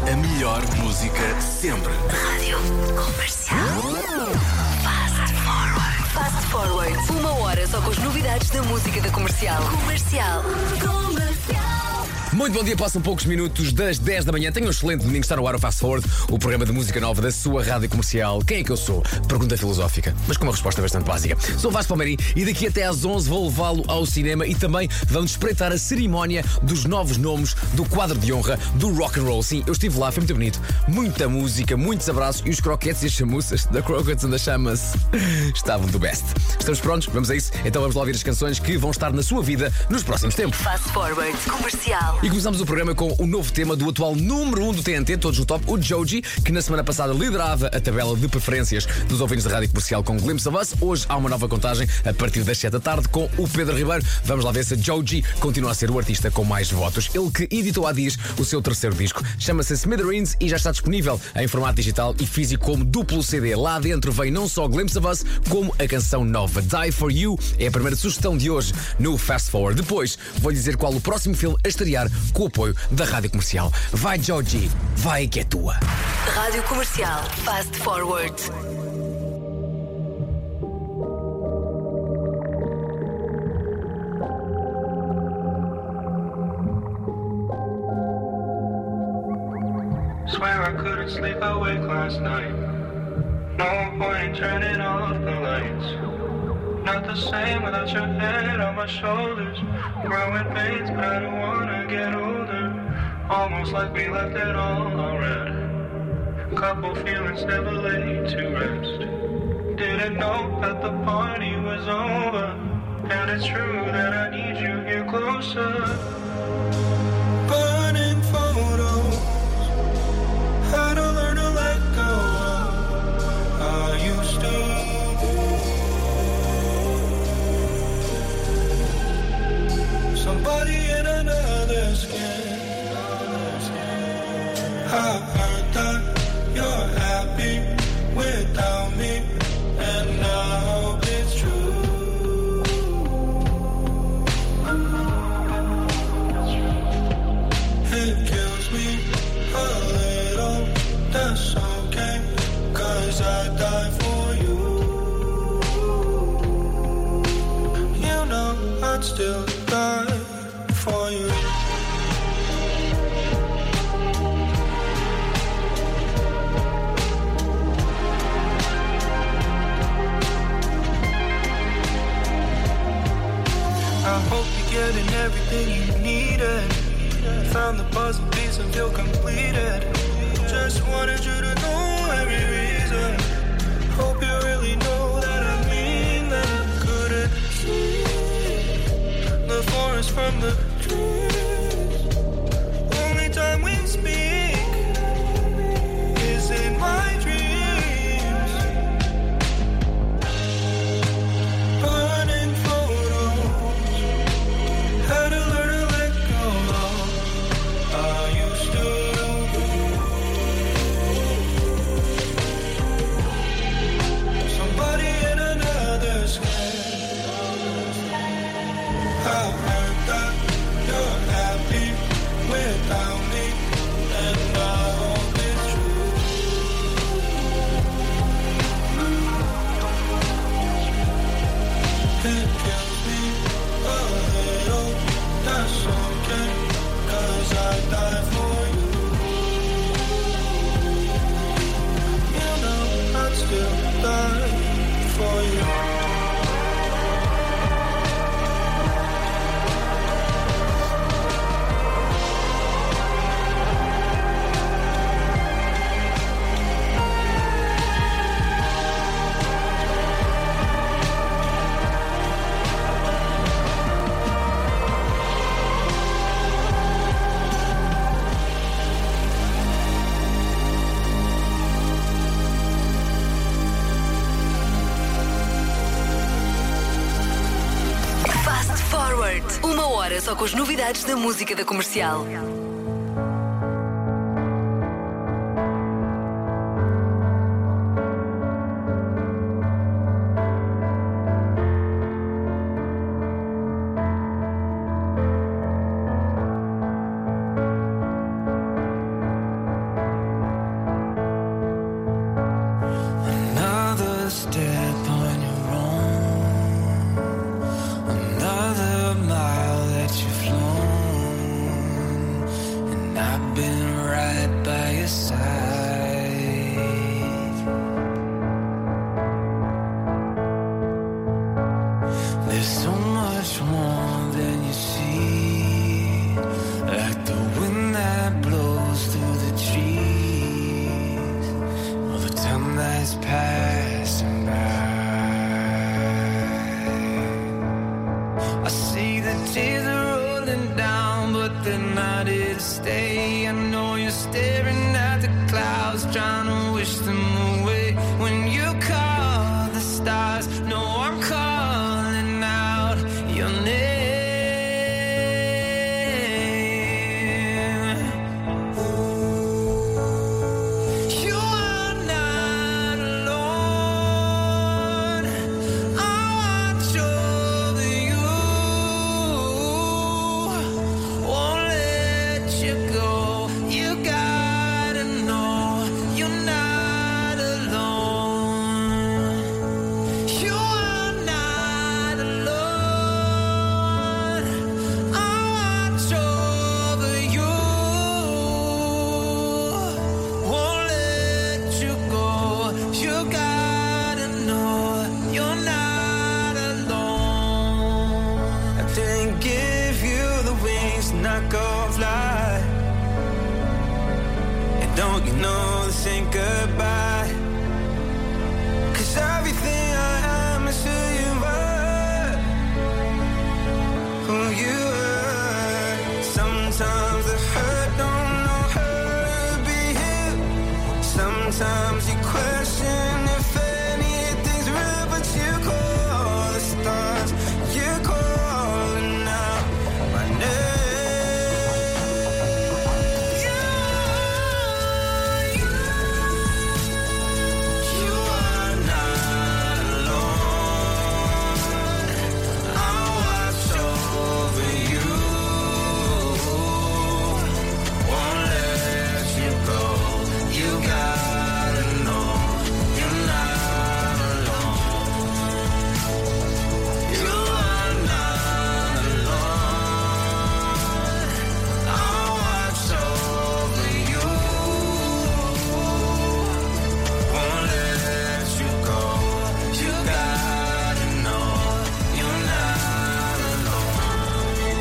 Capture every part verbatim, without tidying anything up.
A melhor música sempre. Rádio Comercial. Fast Forward. Fast Forward. Uma hora só com as novidades da música da Comercial. Comercial. Comercial. Muito bom dia, passam poucos minutos das dez da manhã. Tenho um excelente domingo, está no ar o Fast Forward, o programa de música nova da sua rádio comercial. Quem é que eu sou? Pergunta filosófica, mas com uma resposta bastante básica. Sou Vasco Palmeirim e daqui até às onze vou levá-lo ao cinema e também vamos espreitar a cerimónia dos novos nomes do quadro de honra do rock and roll. Sim, eu estive lá, foi muito bonito. Muita música, muitos abraços e os croquetes e as chamuças da Croquettes and the Chamas estavam do best. Estamos prontos? Vamos a isso? Então vamos lá ouvir as canções que vão estar na sua vida nos próximos tempos. Fast Forward. Comercial. E começamos o programa com o novo tema do atual número um do T N T, todos no top, o Joji, que na semana passada liderava a tabela de preferências dos ouvintes da rádio comercial com Glimpse of Us. Hoje há uma nova contagem a partir das sete da tarde com o Pedro Ribeiro. Vamos lá ver se Joji continua a ser o artista com mais votos. Ele que editou há dias o seu terceiro disco, chama-se Smithereens e já está disponível em formato digital e físico como duplo C D. Lá dentro vem não só Glimpse of Us, como a canção nova Die For You. É a primeira sugestão de hoje no Fast Forward. Depois vou-lhe dizer qual o próximo filme a estrear com o apoio da rádio comercial. Vai, Joji, vai que é tua. Rádio Comercial. Fast Forward. Swear I couldn't sleep awake last night. No point in turning off the lights. Not the same without your head on my shoulders. Growing pains, but I don't wanna get older. Almost like we left it all already. Couple feelings never laid to rest. Didn't know that the party was over. And it's true that I need you here closer. Burning photos. Had to learn to let go. Are you still? Somebody in another skin. I heard that you're happy without me, and I hope it's true. It kills me a little, that's okay, 'cause I die for you. You know I'd still die for you. I hope you're getting everything you needed. Found the puzzle piece and feel completed. Just wanted you to know every reason. Hope you really know that I mean that. Couldn't see the forest from the trees. Only time we speak is in my dreams. Burning photos. Had to learn to let go. Are you still? Somebody in another skin. I heard that you're happy without me, and I hope it's true. It kills me a little, that's okay, 'cause I die for you. You know I'd still die for you. Uma hora só com as novidades da música da Comercial. been right by your side. There's so much more than you see, like the wind that blows through the trees, or the time that's passing by. I see the tears are rolling down, but they're not here to stay. I know you're staring at the clouds, trying to wish them away. When you call the stars, no, I'm calling out your name. You are not alone. I'll watch over you, won't let you go. You gotta know you're not alone. You are not alone. I'll watch over you, won't let you go. You gotta know you're not alone. I didn't give you the wings to not go fly. And don't you know this ain't goodbye? 'Cause everything I am is who you are, who you are. Sometimes the hurt don't know how to be here. Sometimes you question if anything's real, but you call the stars. You're calling out my name. You are, you, you are not alone. I'll watch over you, won't let you go. You gotta know you're not alone. You are not alone. I'll watch over you, won't let you go. You gotta know you're not alone.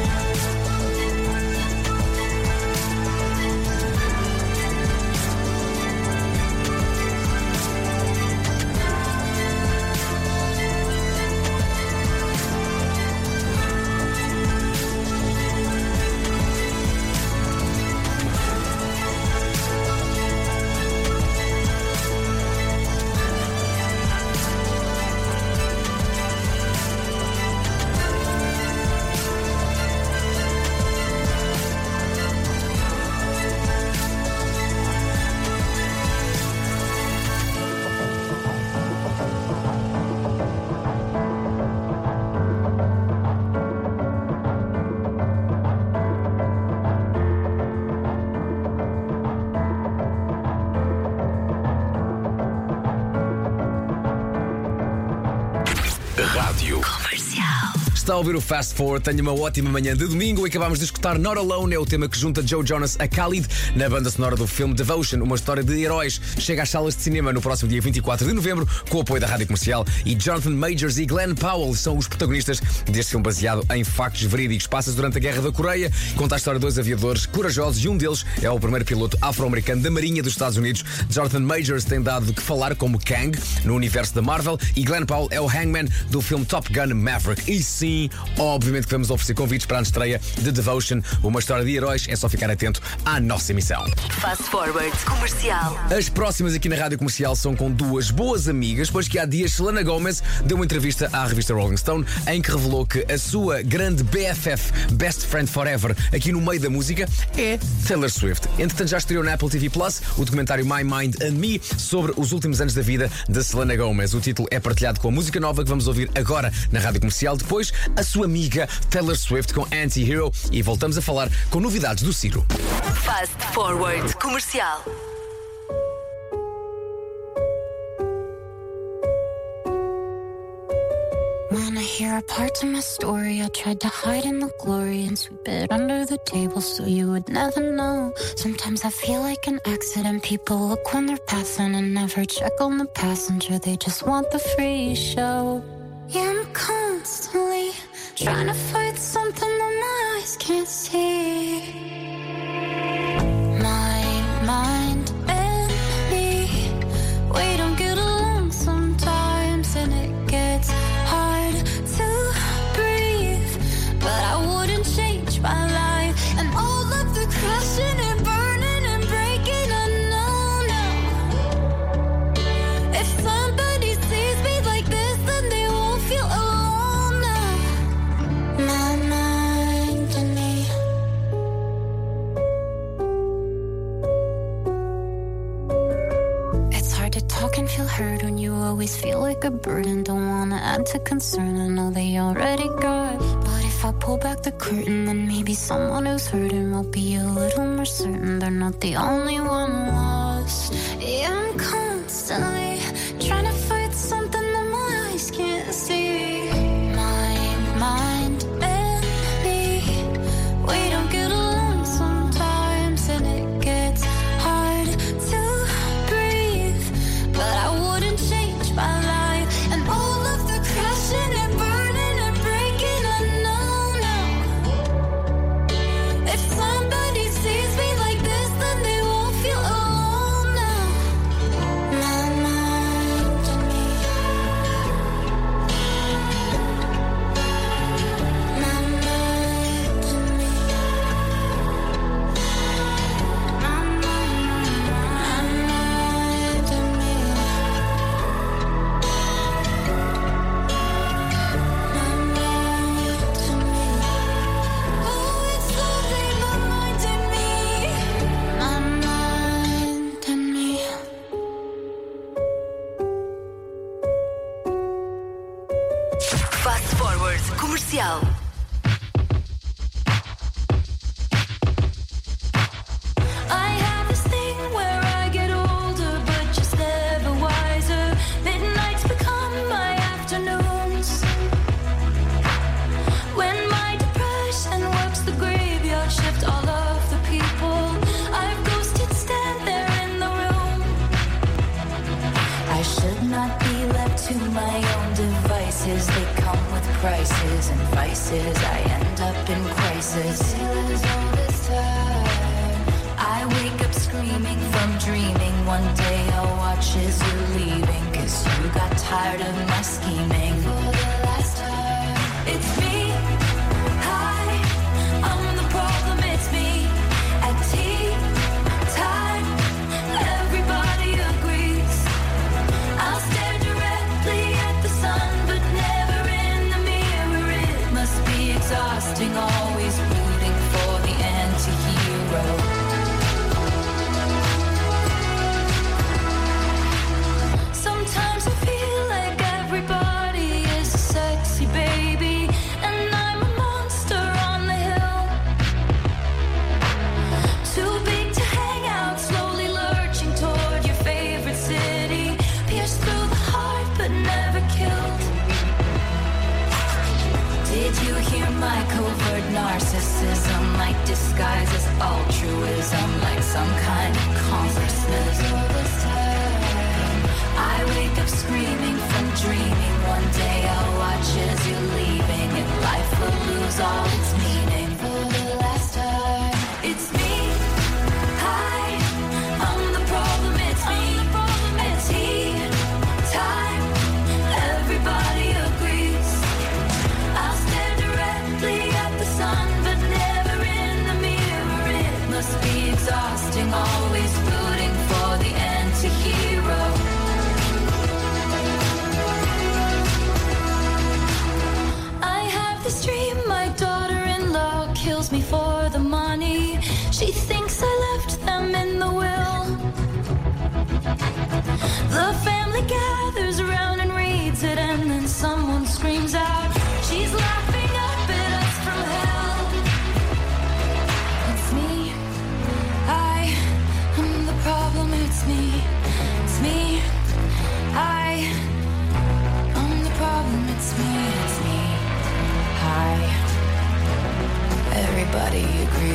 Rádio. Está a ouvir o Fast Forward, tenha uma ótima manhã de domingo e acabámos de escutar Not Alone, é o tema que junta Joe Jonas a Khalid na banda sonora do filme Devotion, uma história de heróis. Chega às salas de cinema no próximo dia vinte e quatro de novembro com o apoio da Rádio Comercial, e Jonathan Majors e Glenn Powell são os protagonistas deste filme baseado em factos verídicos. Passa-se durante a Guerra da Coreia, conta a história de dois aviadores corajosos e um deles é o primeiro piloto afro-americano da Marinha dos Estados Unidos. Jonathan Majors tem dado de que falar como Kang no universo da Marvel e Glenn Powell é o Hangman do filme Top Gun Maverick. E sim, obviamente que vamos oferecer convites para a estreia de Devotion, uma história de heróis. É só ficar atento à nossa emissão. Fast Forward Comercial. As próximas aqui na Rádio Comercial são com duas boas amigas, pois que há dias Selena Gomez deu uma entrevista à revista Rolling Stone em que revelou que a sua grande B F F, Best Friend Forever, aqui no meio da música, é Taylor Swift. Entretanto, já estreou na Apple T V Plus o documentário My Mind and Me sobre os últimos anos da vida da Selena Gomez. O título é partilhado com a música nova que vamos ouvir agora na Rádio Comercial. Depois, a sua amiga Taylor Swift com Anti-Hero, e voltamos a falar com novidades do Ciro. Fast Forward Comercial. Wanna Here are parts of my story I tried to hide in the glory and sweep it under the table so you would never know. Sometimes I feel like an accident. People look when they're passing and never check on the passenger. They just want the free show. Yeah, I'm constantly trying to fight something that my eyes can't see. My mind and me, we don't get along sometimes, and it gets hard to breathe. But I wouldn't change my life and all of the crashing and burning and breaking. I know now. If somebody sees me like this, then they won't feel alone now. My mind and me. It's hard to talk and feel heard when you always feel like a burden. Don't wanna add to concern, I know they already got. But if I pull back the curtain, then maybe someone who's hurting will be a little more certain they're not the only one lost. Yeah, I'm constantly trying to fight something that my eyes can't see. My mind and me, we don't get along sometimes, and it gets hard to breathe. But I wouldn't change my life and all of the crashing and burning and breaking. I know now. If somebody sees me like this, then they won't feel alone now. My mind and me. My mind and me. My mind, my mind and me. My mind and me. Oh, it's slowly reminding me. My mind and me. Fast Forward Comercial. I have this thing where I get older, but just never wiser. Midnights become my afternoons. When my depression works the graveyard shift, all of the people I've ghosted stand there in the room. I should not be left to my own devices. They come with prices and vices. I end up in crisis. I wake up screaming from dreaming. One day I'll watch as you're leaving, 'cause you got tired of my scheming. For the last time, it's me. Hi, I'm the problem, it's me. At tea time, everybody agrees. I'll stare directly at the sun, but never in the mirror. It must be exhausting, always rooting for the anti-hero. Sometimes I feel like everybody is a sexy baby, and I'm a monster on the hill. Too big to hang out, slowly lurching toward your favorite city. Pierced through the heart, but never killed. Did you hear my covert narcissism? Like disguises altruism, like some kind of consciousness. I wake up screaming from dreaming. One day I'll watch as you're leaving, and life will lose all its meaning. For the last time, it's me. Hi, I'm the problem, it's me. At tea time, everybody agrees. I'll stare directly at the sun, but never in the mirror. It must be exhausting, always rooting for the anti-hero. I have this dream, my daughter-in-law kills me for the money. She thinks I left them in the will. The family gathers around and reads it, and then someone screams out, she's laughing up at us from hell. It's me. I am the problem, it's me. It's me. I am the problem, it's me. It's me.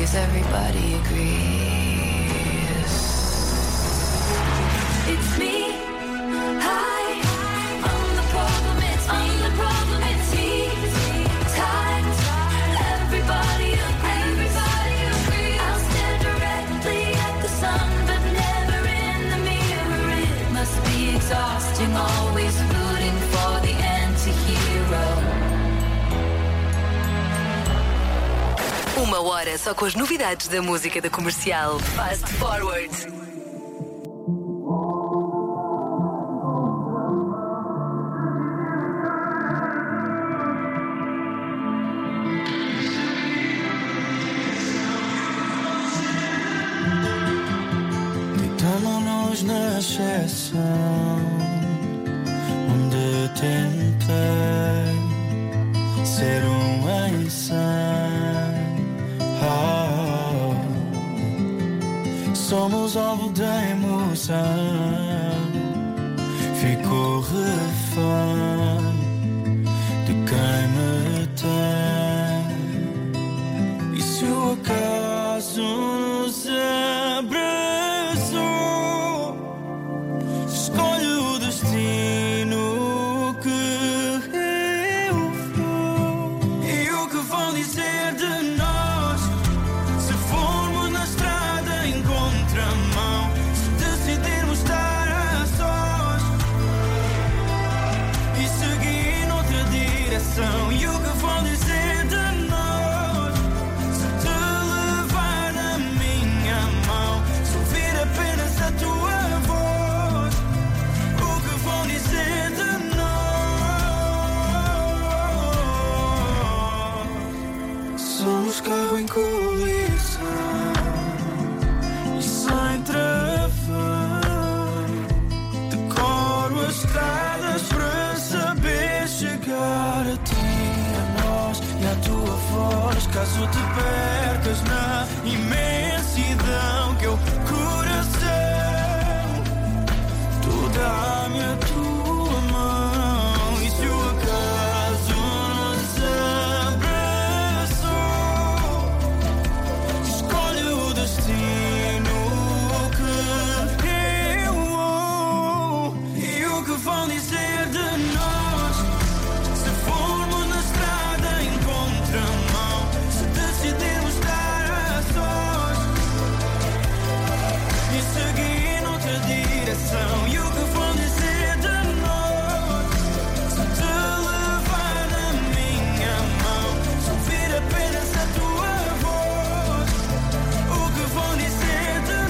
agrees, everybody agrees. It's me. Hi. I'm the problem. It's me. I'm the problem. It's me. Tight. Everybody agrees. Everybody agrees. I'll stare directly at the sun, but never in the mirror. It must be exhausting, always rooting for the anti-hero. Uma hora só com as novidades da música da Comercial. Fast Forward. Deitamo-nos na exceção onde tentei ser um insano. Oh, somos alvo da emoção, fico refém de quem me tem. E se o acaso nos abraçou, escolhe o destino que eu vou. E o que vão dizer de nós se formos na estrada em contramão, se decidirmos estar a sós e seguir noutra direção? E o que vão dizer de nós se te levar na minha mão, se ouvir apenas a tua voz? O que vão dizer de nós? Somos carro em colisão e sem travão, decoro as estradas para saber chegar a ti, a nós e à tua voz. Caso te percas na imensidão, que é o coração, tu dá-me a tua mão. E se o acaso nos abraçou, escolhe o destino que eu vou. E o que vão dizer de nós se formos na estrada em contramão, se decidirmos estar a sós e seguir noutra direção? E o que vão dizer de nós se te levar na minha mão, se ouvir apenas a tua voz? O que vão dizer de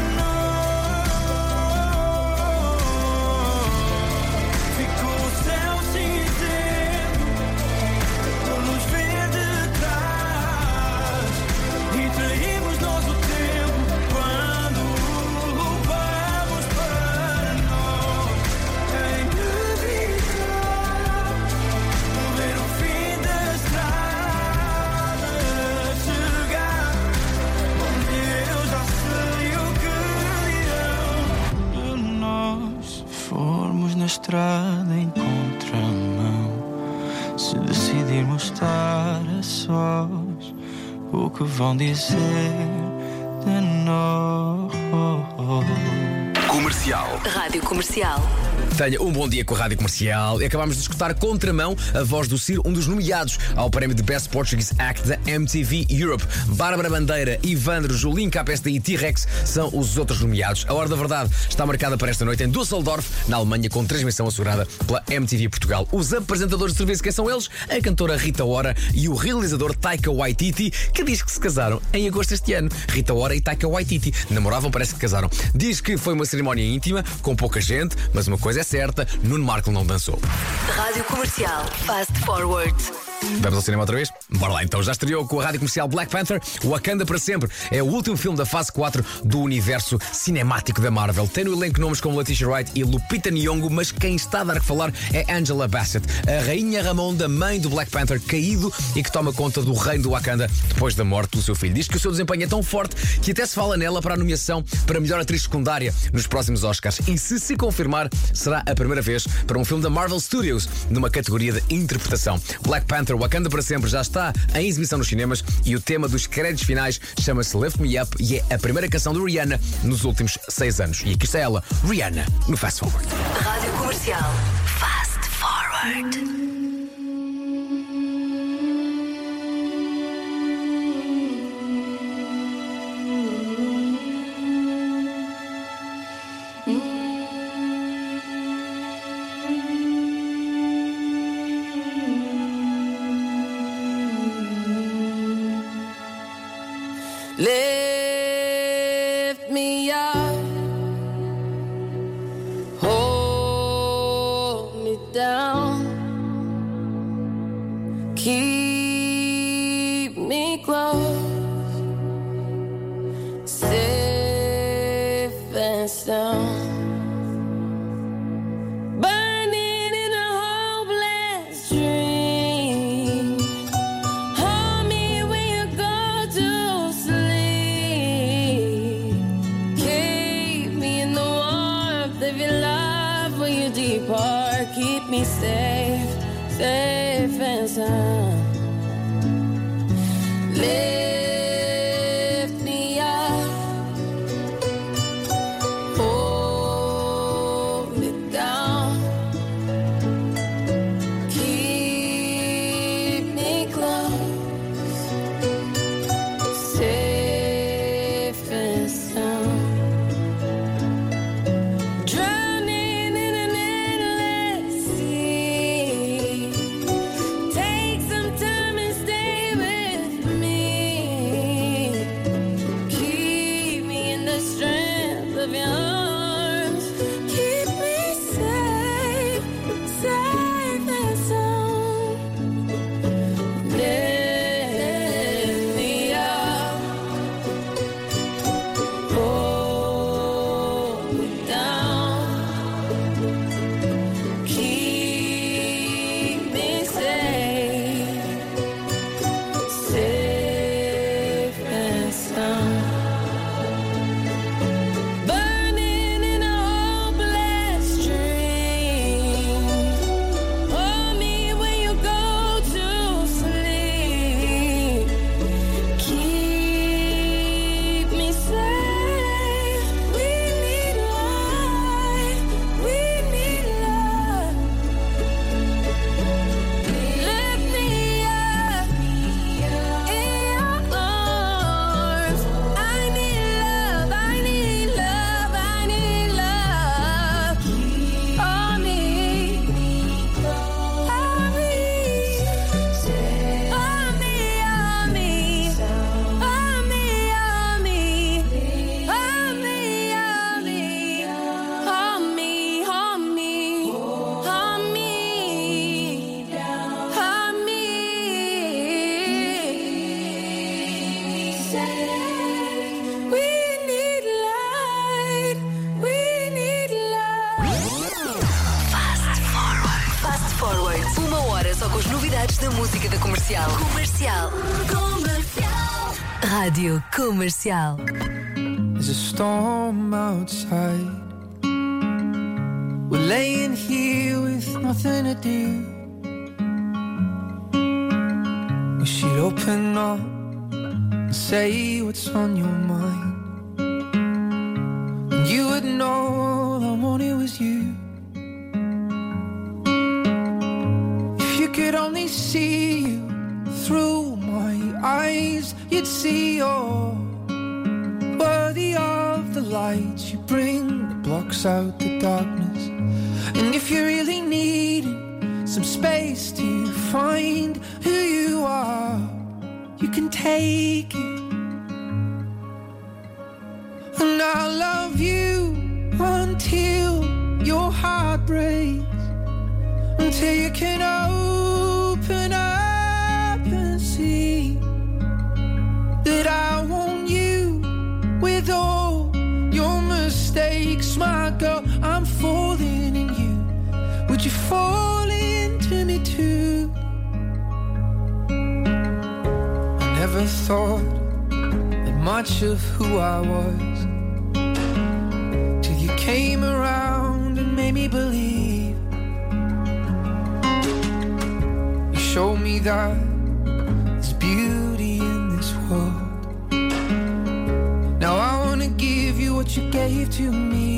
nós? Ficou o céu cinzento, por nos ver de trás, e traímos nós o tempo quando o roubamos para nós. É inevitável ver o fim da estrada chegar, onde eu já sei o que dirão de nós. Se formos na estrada em contramão, se decidirmos estar a sós, o que vão dizer de nós? Comercial. Rádio Comercial. Tenha um bom dia com a Rádio Comercial. E acabámos de escutar Contramão, a voz do Ciro, um dos nomeados ao prémio de Best Portuguese Act da M T V Europe. Bárbara Bandeira, Ivandro, Julinho, K P S D e T-Rex são os outros nomeados. A Hora da Verdade está marcada para esta noite em Düsseldorf, na Alemanha, com transmissão assegurada pela M T V Portugal. Os apresentadores de serviço, quem são eles? A cantora Rita Ora e o realizador Taika Waititi, que diz que se casaram em agosto deste ano. Rita Ora e Taika Waititi namoravam, parece que casaram. Diz que foi uma cerimónia íntima, com pouca gente, mas uma coisa é certa, Nuno Marco não dançou. Rádio Comercial. Fast Forward. Vamos ao cinema outra vez? Bora lá então, já estreou com a Rádio Comercial Black Panther, Wakanda para sempre. É o último filme da fase quatro do universo cinemático da Marvel. Tem no elenco nomes como Letitia Wright e Lupita Nyong'o, mas quem está a dar que falar é Angela Bassett, a rainha Ramonda, mãe do Black Panther caído e que toma conta do reino do Wakanda depois da morte do seu filho. Diz que o seu desempenho é tão forte que até se fala nela para a nomeação para melhor atriz secundária nos próximos Oscars. E se se confirmar, será a primeira vez para um filme da Marvel Studios numa categoria de interpretação. Black Panther Panther Wakanda para Sempre já está em exibição nos cinemas e o tema dos créditos finais chama-se Lift Me Up e é a primeira canção de Rihanna nos últimos seis anos. E aqui está ela, Rihanna, no Fast Forward. Rádio Comercial. Fast Forward. Lift me up, hold me down, keep me close, safe and sound. Burning in a hopeless dream. Hold me when you go to sleep. Keep me in the warmth of your love when you depart. Keep me safe, safe and sound. Lift me up, hold me down, keep me close, safe and sound. Drowning in an endless sea. Take some time and stay with me. Keep me in the strength of your arms. Keep me safe, safe and sound. Lift me up, hold me down, keep me safe, safe and sound. Burning in a hopeless dream. Hold me when you go to sleep. Keep me safe. We need light. We need love. Lift me up in your arms. I need love. I need love. I need love. On me, on me, on me, on me, on me, on me, on me, on me, on me, on me, on me, on me. We need light. We need love. Fast Forward. Fast Forward. Uma hora só com as novidades da música da Comercial. Comercial. Comercial. Rádio Comercial. There's a storm outside. We're laying here with nothing to do. We should open up and say what's on your mind. And you would know all I wanted was you. If you could only see you through my eyes, you'd see you're worthy of the light you bring that blocks out the darkness. And if you really need some space to find who you are, you can take it. And I'll love you until your heart breaks, until you can open up and see that I want you with all your mistakes. My girl, I'm falling in you. Would you fall into me too? I never thought that much of who I was, till you came around and made me believe. You show me that there's beauty in this world. Now I wanna give you what you gave to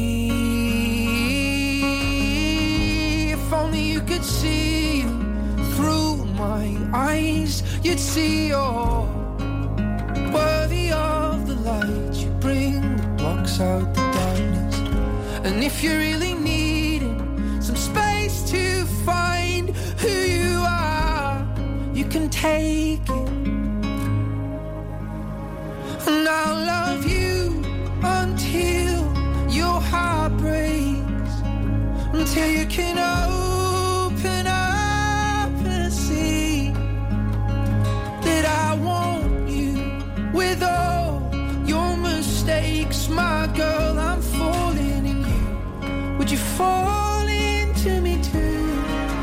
me. If only you could see through my eyes, you'd see you're worthy of the light. You bring the blocks out the darkness. And if you're really needing some space to find who you are, you can take it. And I'll love you until your heart breaks, until you can open up and see that I want you with all your mistakes. My girl, I'm falling in you. Would you fall into me too?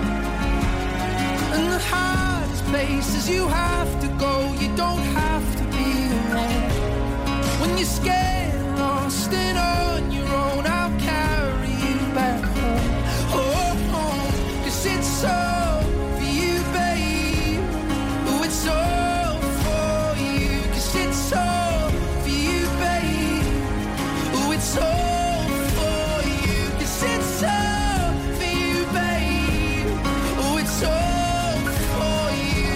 And the hardest places you have to go, you don't have to be alone. When you're scared, lost and on your own, I'll carry you back home. Oh, home, 'cause it's all for you, babe. Oh, it's all for you, 'cause it's all for you, babe. Oh, it's all for you, 'cause it's all for you, babe. Oh, it's all for you.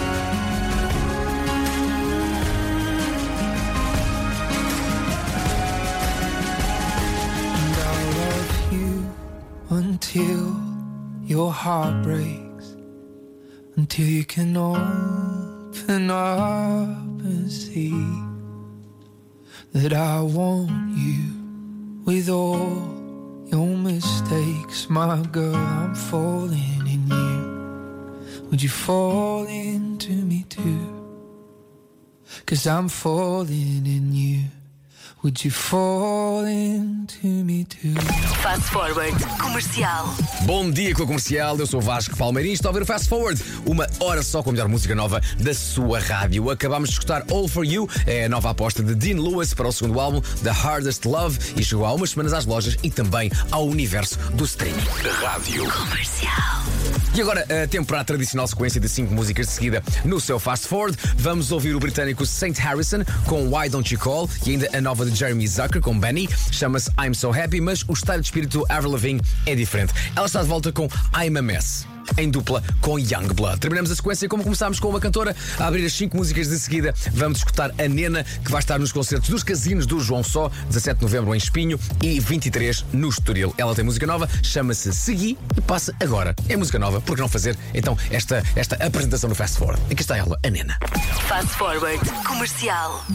And I'll love you until your heart breaks, until you can open up and see that I want you with all your mistakes. My girl, I'm falling in you. Would you fall into me too? 'Cause I'm falling in you. Would you fall into me too? Fast Forward Comercial. Bom dia com a Comercial, eu sou o Vasco Palmeirinho, estou a ouvir o Fast Forward. Uma hora só com a melhor música nova da sua rádio. Acabámos de escutar All For You, é a nova aposta de Dean Lewis para o segundo álbum, The Hardest Love, e chegou há umas semanas às lojas e também ao universo do streaming. Rádio Comercial. E agora, a tempo para a tradicional sequência de cinco músicas de seguida no seu Fast Forward. Vamos ouvir o britânico Saint Harrison com Why Don't You Call e ainda a nova de Jeremy Zucker com Benny. Chama-se I'm So Happy, mas o estado de espírito do Avril Lavigne é diferente. Ela está de volta com I'm a Mess, em dupla com Youngblood. Terminamos a sequência como começámos, com uma cantora a abrir as cinco músicas de seguida. Vamos escutar a Nena, que vai estar nos concertos dos casinos do João Só, dezassete de novembro em Espinho e vinte e três no Estoril. Ela tem música nova, chama-se Segui e passa agora. É música nova, por que não fazer então esta, esta apresentação no Fast Forward? Aqui está ela, a Nena. Fast Forward Comercial.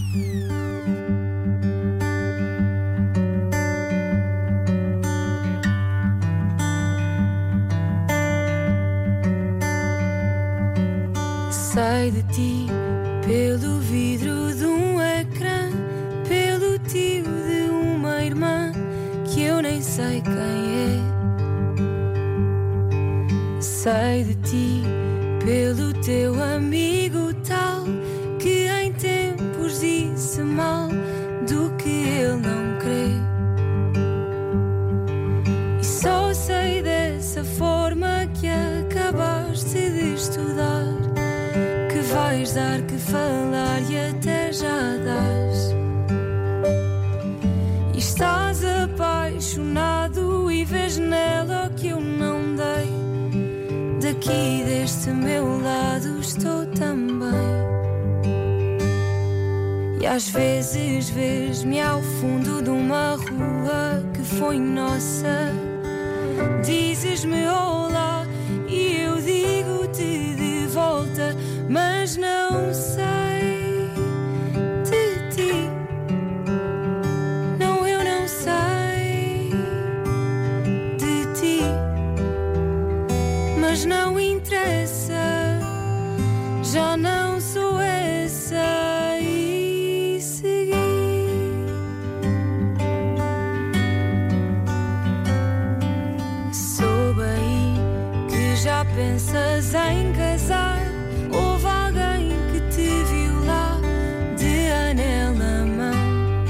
Sei de ti pelo vidro de um ecrã, pelo tio de uma irmã que eu nem sei quem é. Sei de ti pelo teu amigo tal que em tempos disse mal do que ele não crê. E só sei dessa forma que acabaste de estudar, que vais dar que falar e até já dás. E estás apaixonado e vês nela o que eu não dei. Daqui deste meu lado estou também. E às vezes vês-me ao fundo de uma rua que foi nossa. Dizes-me olá e eu digo-te de volta, mas não sei de ti. Não, eu não sei de ti. Mas não interessa, já não sou essa. E segui. Soube aí que já pensas em casar. Houve alguém que te viu lá de anel na mão.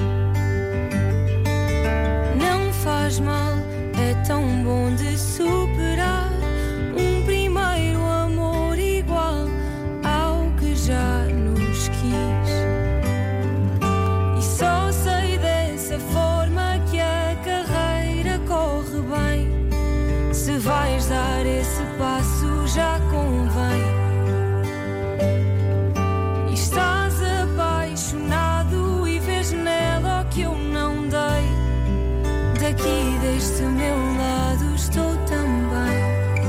Não faz mal, é tão bom de superar um primeiro amor e aqui deste meu lado estou também.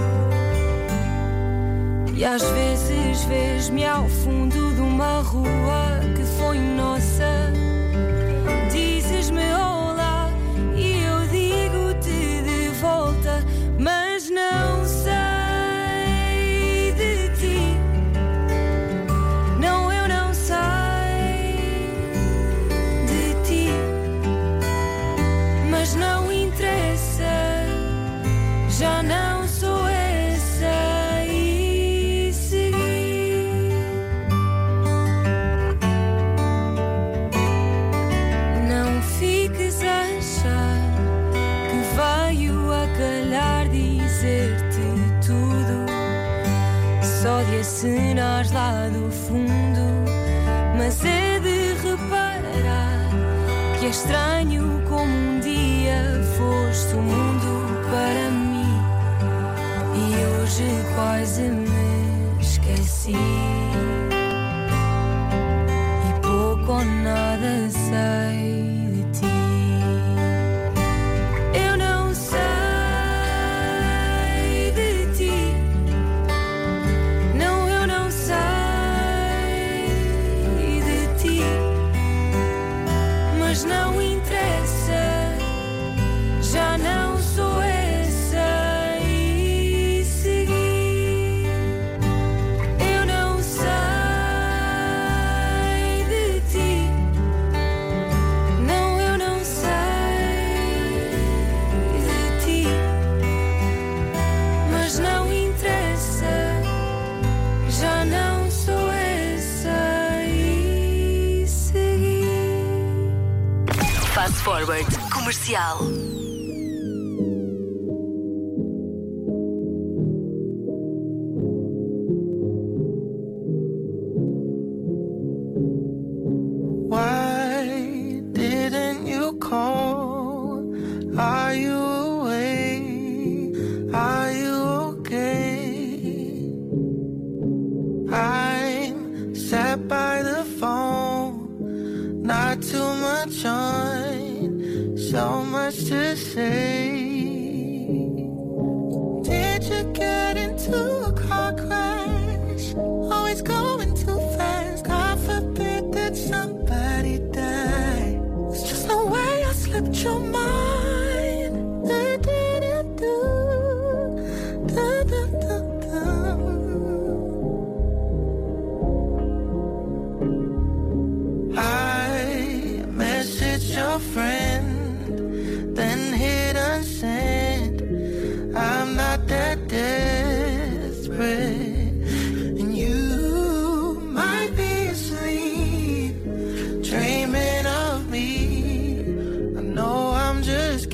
E às vezes vês-me ao fundo de uma rua que foi nossa. Dizes-me olá e eu digo-te de volta, mas não sei de ti. Não, eu não sei de ti. Mas não interessa, já não sou essa e segui. Não fiques a achar que veio a calhar dizer-te tudo, só de acenar lá do fundo. Mas é de reparar que é estranho como um dia foste o mundo para mim e hoje quase me esqueci. E pouco ou nada sei de ti. Eu não sei de ti. Não, eu não sei de ti. Mas não interessa, já não sou essa e segui. Eu não sei de ti. Não, eu não sei de ti. Mas não interessa, já não sou essa e segui. Fast Forward Comercial. Why didn't you call? Are you away? Are you okay? I'm sat by the phone, not too much on, so much to say. Did you get into a car crash? Always going too fast. God forbid that somebody die. There's just no way I slipped your mind. Da, da, da, da. Da, da, da, da. I messaged your friend, then hit unsend. I'm not that desperate. And you might be asleep, dreaming of me. I know I'm just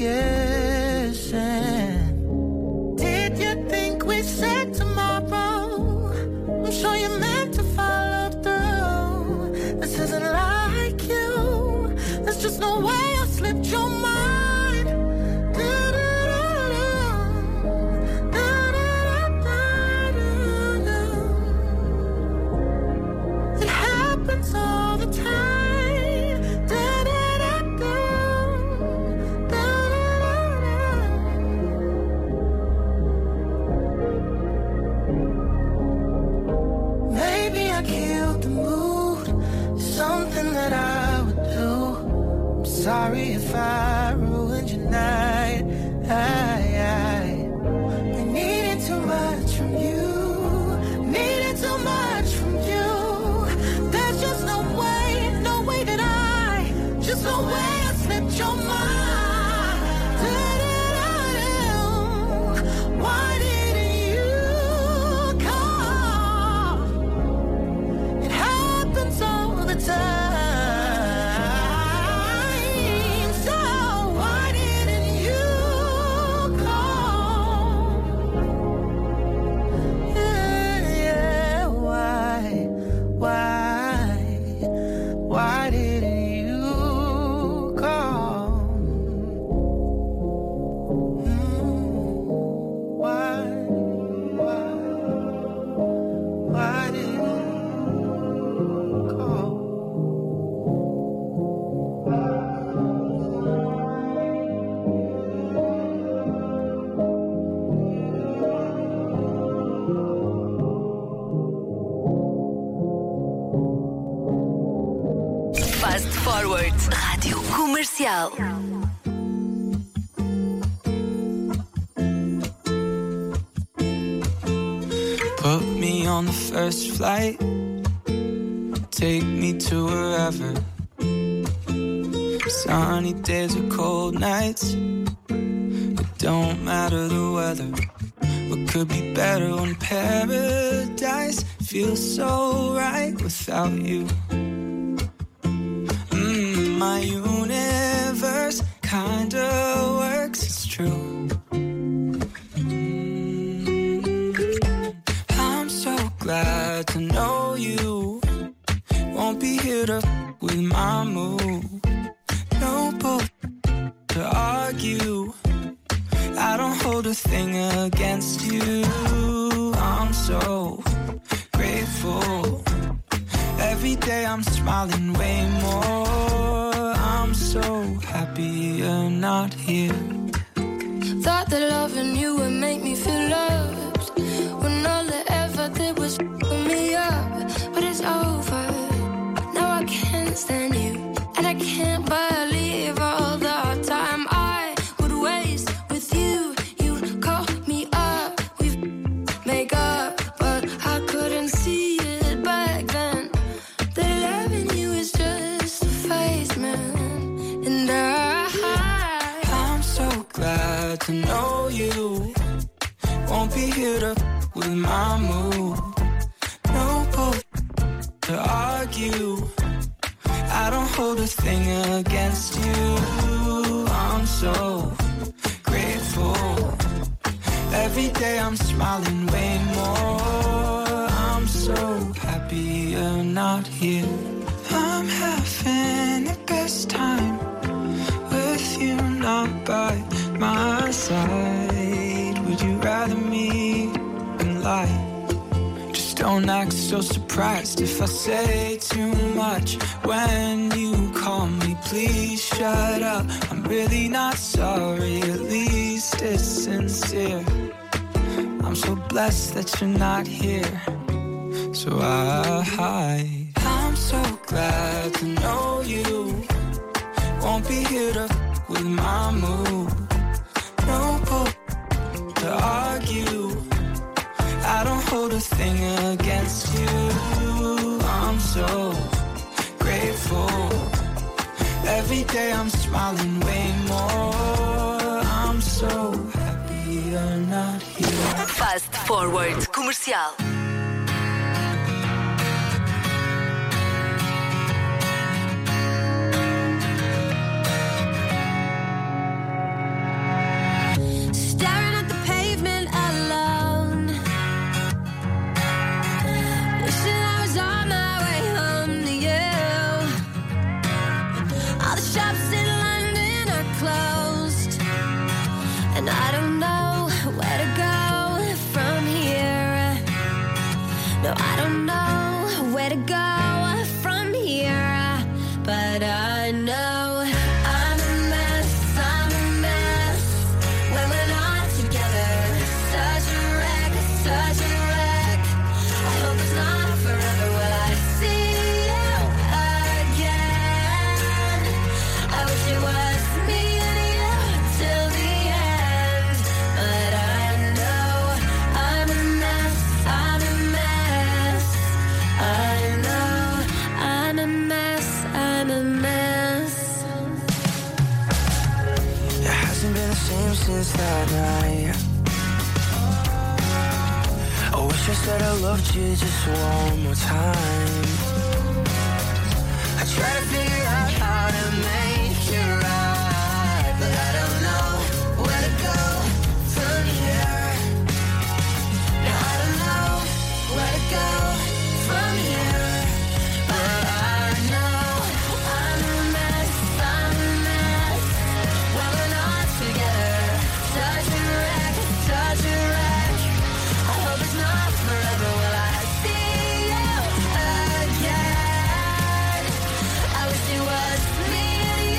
guessing. Did you think we said tomorrow? I'm sure you meant to follow through. This isn't like you. There's just no way I slipped your mind. It happens all the time. Maybe I killed the mood. Something that I would do. I'm sorry if I ruined your night. I, I, I needed too much from you. Needed too much from you. There's just no way, no way that I, just no way I slipped your mind. Why didn't you call? It happens all the time. So why didn't you call? Yeah, yeah, why, why, why didn't you call? Comercial. Put me on the first flight, take me to wherever. Sunny days or cold nights, it don't matter the weather. What could be better when paradise feels so right without you? Mm, my universe kinda works, it's true. Glad to know you won't be here to f- with my move. No bull to argue. I don't hold a thing against you. I'm so grateful. Every day I'm smiling way more. I'm so happy you're not here. Thought that loving you would make me feel loved, when all I ever did was f me up. But it's over, now I can't stand you, and I can't believe all the time I would waste with you. You call me up, we make up, but I couldn't see it back then, that loving you is just a phase, man. And I, I'm so glad to know you won't be here to f- with my mood. No bull to argue. I don't hold a thing against you. I'm so grateful. Every day I'm smiling way more. I'm so happy you're not here. I'm having the best time with you not by my side. Would you rather me than lie? Just don't act so surprised if I say too much when you call me. Please shut up, I'm really not sorry, at least it's sincere. I'm so blessed that you're not here, so I hide. I'm so glad to know you won't be here to f- with my mood. No bull to argue. I don't hold a thing against you. I'm so grateful. Every day I'm smiling way more. I'm so happy you're not here. Fast Forward Comercial. staring at the pavement alone, wishing I was on my way home to you. All the shops in London are closed, and I don't know where to go from here. No, I don't know where to go from here, but I know I'm a mess, I'm a mess when we're not together. Such a wreck, such a wreck. I hope it's not forever. Will I see you again? I wish it was me and you till the end, but I know I'm a mess, I'm a mess. I know I'm a mess, I'm a mess. It hasn't been the same since that night. I wish I said I loved you just one more time. I try to figure out how to make it right, but I don't know where to go from here. No, I don't know where to go from here, but I know I'm a mess, I'm a mess when we're not together. Such a wreck, such a wreck. I hope it's not forever. Will I see you again? I wish it was me and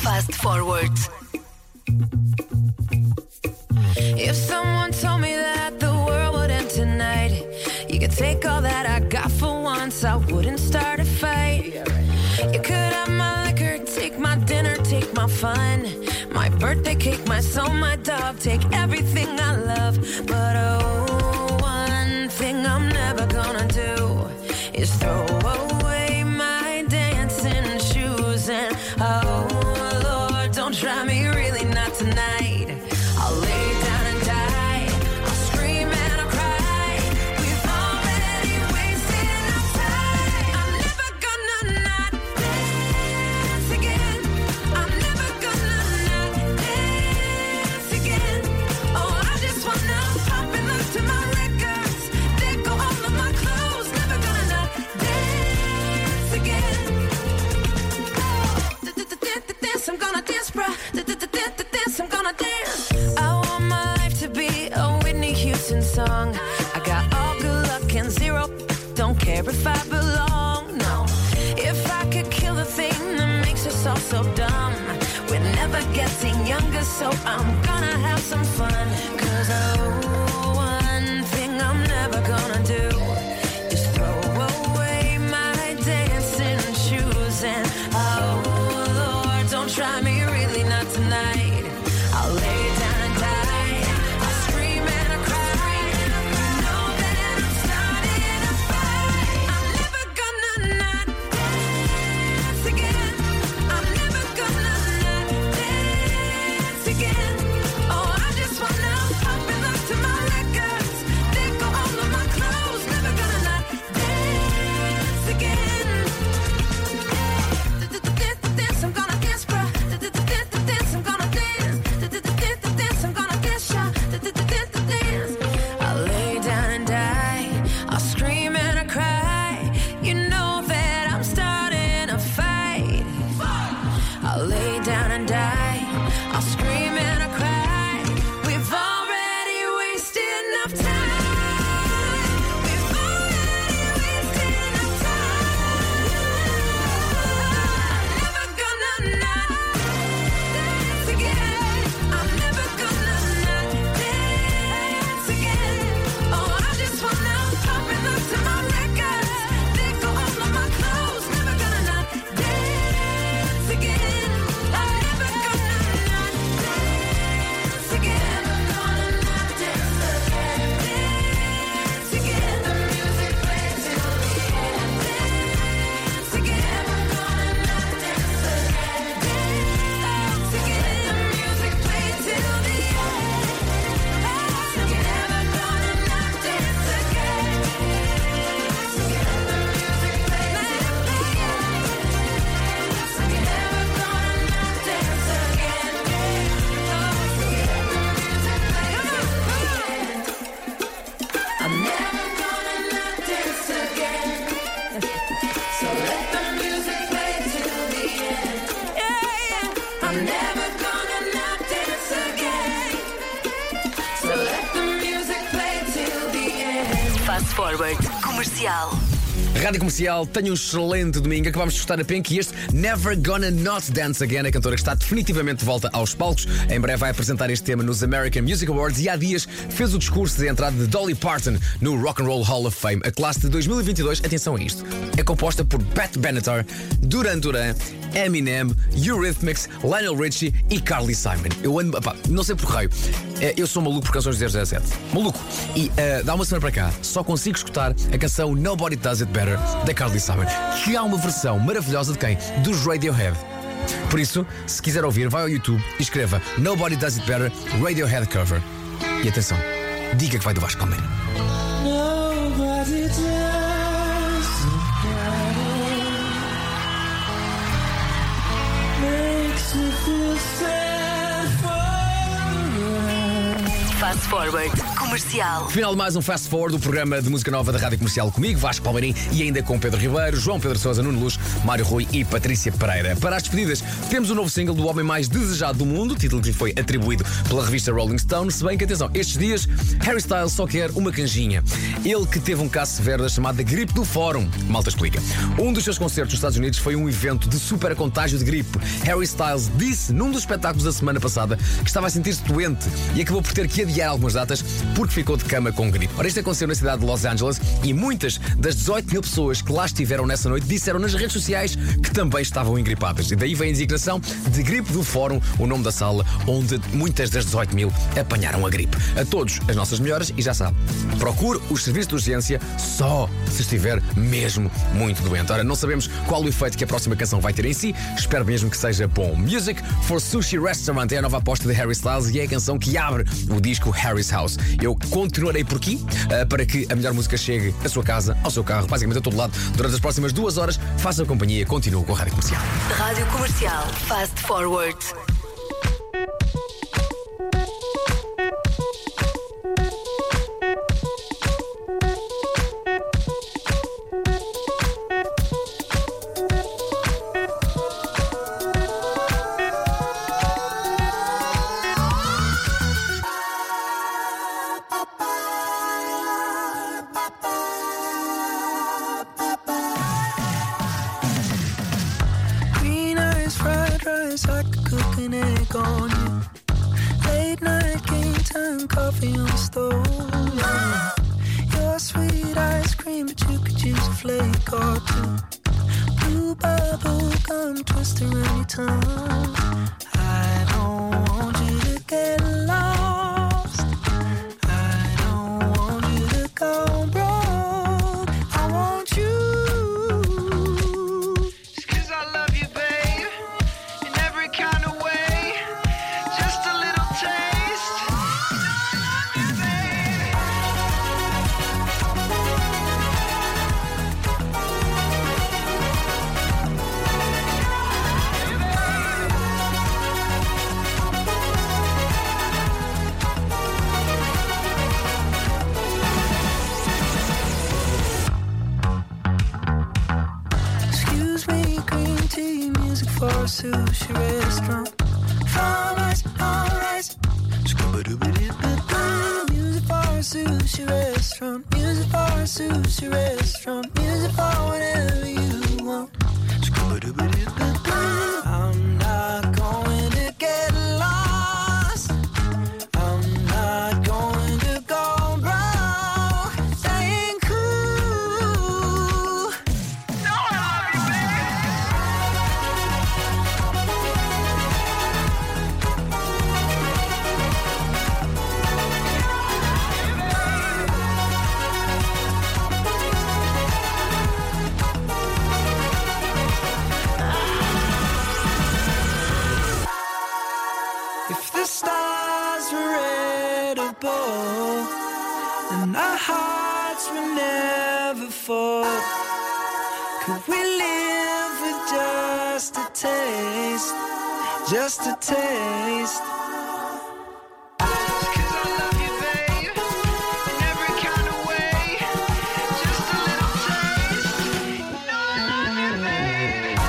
Fast Forward. If someone told me that the world would end tonight, you could take all that I got for once, I wouldn't start a fight. You could have my liquor, take my dinner, take my fun, my birthday cake, my soul, my dog, take everything I love. But oh, one thing I'm never gonna do is throw away my dancing shoes. And oh Lord, don't try me, really not tonight. I'll lay down and die, I'll scream and I'll cry. We've already wasted enough time. I'm never gonna not dance again. I'm never gonna not dance again. Oh, I just wanna pop and look to my records, then go all of my clothes. Never gonna not dance again. Dance, I'm gonna dance, bruh. Dance, I'm gonna dance. I want my life to be a Whitney Houston song. I got all good luck and zero. Don't care if I belong, no. If I could kill the thing that makes us all so dumb, we're never getting younger, so I'm gonna have some fun. Cause oh, one thing I'm never gonna do is throw away my dancing shoes. And oh Lord, don't try me, really not tonight. I'll lay down and die, I'll scream and I'll cry. You know that I'm starting a fight. I'm never gonna not dance again. I'm never gonna not dance again. Oh, I just wanna pop and look to my records, then go all of my clothes. Never gonna not dance again. Dance, I'm gonna dance, bruh. Dance, I'm gonna dance. Dance, I'm gonna dance, y'all. Dance. I'll lay down and die, I'll scream and I cry. You know that I'm starting a fight. I'll lay down and die, I'll scream and I cry. We've already wasted enough time. We've already wasted enough time. I'm never gonna not dance again. I'm never gonna not dance again. Oh, I just wanna pop and look to my records, then go all of my clothes. Never gonna not dance again. I'm never gonna not dance again. I'm gonna not dance again. Dance again. The music plays till the end. Dance again. I'm gonna not dance again. Dance again. The music plays till the end. I'm never gonna not dance again. Dance again. The music plays till the end. I'm never gonna not dance again. Dance again. The music plays till the end. I'm never gonna not dance again. So let the music play till the end. Yeah, yeah. I'm never gonna not dance again. So let the music play till the end. Fast Forward. Comercial. Rádio Comercial, tenho um excelente domingo. Acabámos de escutar a Pink e este Never Gonna Not Dance Again, a cantora que está definitivamente de volta aos palcos. Em breve vai apresentar este tema nos American Music Awards e há dias fez o discurso de entrada de Dolly Parton no Rock and Roll Hall of Fame. A classe de dois mil e vinte e dois, atenção a isto, é composta por Pat Benatar, Duran Duran, Eminem, Eurythmics, Lionel Richie e Carly Simon. Eu ando, pá, não sei por raio, eu sou maluco por canções de zero zero sete. Maluco. E uh, dá uma semana para cá, só consigo escutar a canção Nobody Does It Better da Carly Simon, que há uma versão maravilhosa de quem? Dos Radiohead. Por isso, se quiser ouvir, vai ao YouTube e escreva Nobody Does It Better Radiohead Cover. E atenção, diga que vai do Vasco Palmeira. Nobody does it better. Makes me feel sad for the world. Fast Forward. Comercial. Final de mais um Fast Forward, o programa de música nova da Rádio Comercial comigo, Vasco Palmeirim, e ainda com Pedro Ribeiro, João Pedro Sousa, Nuno Luz, Mário Rui e Patrícia Pereira. Para as despedidas, temos o novo single do homem mais desejado do mundo, título que lhe foi atribuído pela revista Rolling Stone, se bem que, atenção, estes dias Harry Styles só quer uma canjinha. Ele que teve um caso severo da chamada gripe do Fórum. Malta explica. Um dos seus concertos nos Estados Unidos foi um evento de super contágio de gripe. Harry Styles disse num dos espetáculos da semana passada que estava a sentir-se doente e acabou por ter que adiar algumas datas porque ficou de cama com gripe. Ora, isto aconteceu na cidade de Los Angeles e muitas das dezoito mil pessoas que lá estiveram nessa noite disseram nas redes sociais que também estavam engripadas. E daí vem a designação de gripe do Fórum, o nome da sala onde muitas das dezoito mil apanharam a gripe. A todos as nossas melhoras e já sabe, procure os serviços de urgência só se estiver mesmo muito doente. Ora, não sabemos qual o efeito que a próxima canção vai ter em si, espero mesmo que seja bom. Music for Sushi Restaurant é a nova aposta de Harry Styles e é a canção que abre o disco Harry's House. Eu continuarei por aqui uh, para que a melhor música chegue à sua casa, ao seu carro, basicamente a todo lado, durante as próximas duas horas. Faça companhia, continue com a Rádio Comercial. Rádio Comercial. Fast Forward. Green eyes, fried rice, I could cook an egg on you. Late night game time, coffee on the stove. Yeah. Your sweet ice cream, but you could use a flake or two. Blue bubble gum twist around your tongue. I don't want you to get lost. I don't want you to go broke. I want you. Just 'cause I love you, babe, in every kind of way. Just a little taste. You know I love you, babe. Excuse me, green tea, music for a sushi restaurant. From ice on rice. Scooba-dooba-doo-ba-doo. Music for a sushi restaurant. Music for a sushi restaurant. Music for whatever you want. Scooba-dooba-doo-ba-doo. I'm not going to get lost. I'm not going to go broke. Staying cool. No, I love you, baby. If the stars were edible, then our hearts would never fall. Could we live with just a taste? Just a taste. Just 'cause I love you, babe, in every kind of way. Just a little taste. You know I love you, baby.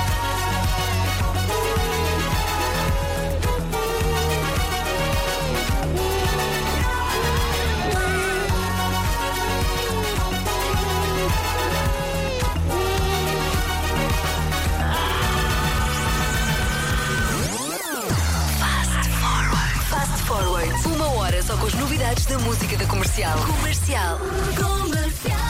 Fast Forward. Uma hora só com as novidades da música da Comercial. Comercial. Comercial.